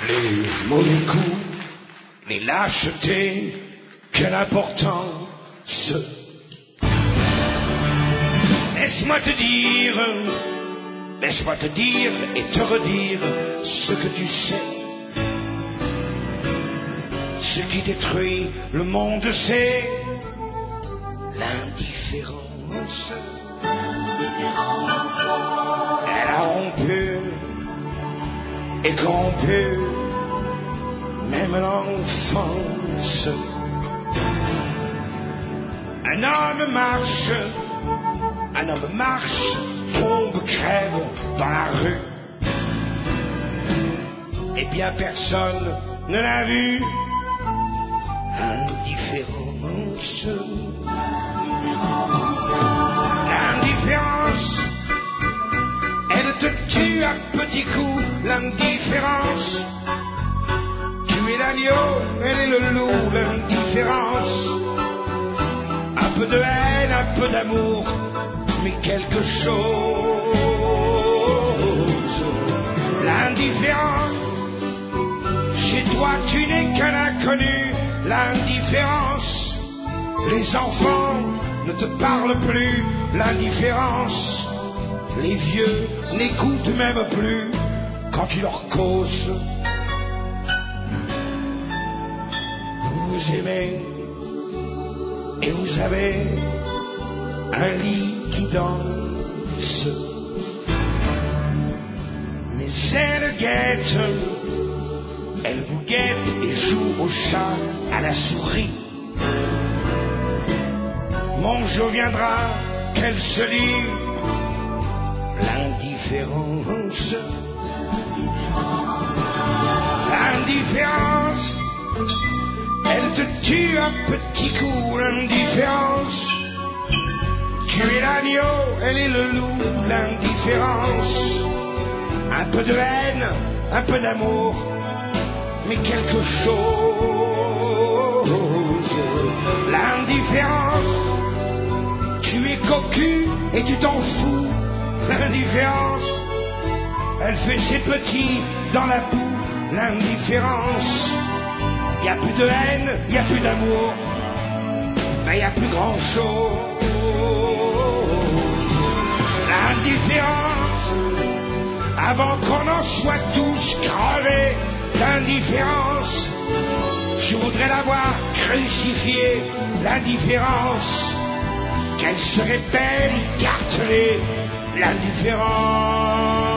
Les mauvais coups, les lâchetés, quelle importance. Laisse-moi te dire et te redire ce que tu sais. Ce qui détruit le monde, c'est l'indifférence. Elle a rompu et corrompu même l'enfance. Un homme marche, tombe, crève dans la rue. Et bien personne ne l'a vu. L'indifférence. L'indifférence. Elle te tue à petits coups. L'indifférence. Tu es l'agneau, elle est le loup. L'indifférence. Un peu de haine, un peu d'amour, mais quelque chose. L'indifférence. Chez toi tu n'es qu'un inconnu. L'indifférence. Les enfants ne te parlent plus. L'indifférence. Les vieux n'écoutent même plus quand tu leur causes. Vous vous aimez et vous avez un lit qui danse. Mais elle guette, elle vous guette et joue au chat, à la souris. Mon jour viendra qu'elle se lie. L'indifférence. L'indifférence. Elle te tue à petits coups. L'indifférence. Tu es l'agneau, elle est le loup. L'indifférence. Un peu de haine, un peu d'amour, mais quelque chose. L'indifférence. Tu es cocu et tu t'en fous. L'indifférence. Elle fait ses petits dans la boue. L'indifférence. Il n'y a plus de haine, il n'y a plus d'amour, mais il n'y a plus grand chose. L'indifférence. Avant qu'on en soit tous crevés d'indifférence, je voudrais la voir crucifiée. L'indifférence. Qu'elle serait belle, écartelée. L'indifférence.